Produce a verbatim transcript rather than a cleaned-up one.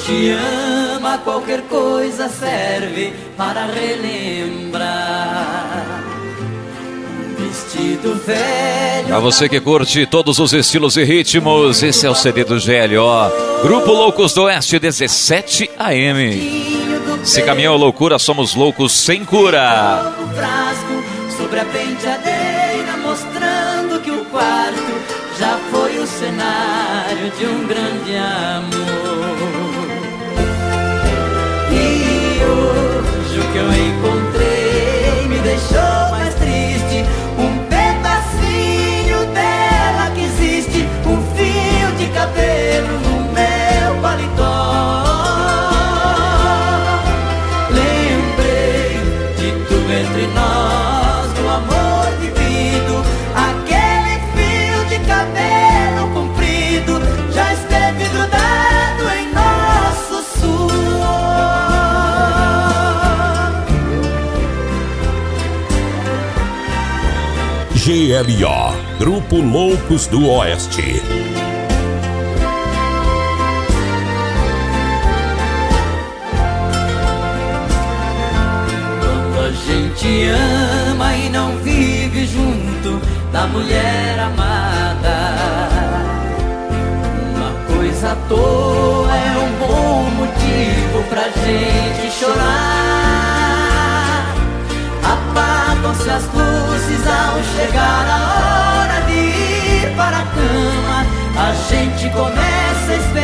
gente ama, qualquer coisa serve para relembrar. Vestido velho. Pra você que curte todos os estilos e ritmos, esse é o C D do G L O. Grupo Loucos do Oeste, dezessete A M. Se caminhou loucura, somos loucos sem cura. O frasco sobre a penteadeira, mostrando que o quarto já foi o cenário de um grande amor. E hoje o que eu encontrei me deixou mais triste. Um pedacinho dela que existe, um fio de cabelo no meu paletó. Lembrei de tudo entre nós, do amor vivido. Aquele fio de cabelo comprido já esteve grudado em nosso suor. G L O, Grupo Loucos do Oeste. Quando a gente ama e não vive junto da mulher amada, uma coisa à toa é um bom motivo pra gente chorar. Apagam-se as luzes ao chegar a hora de ir para a cama. A gente começa a esperar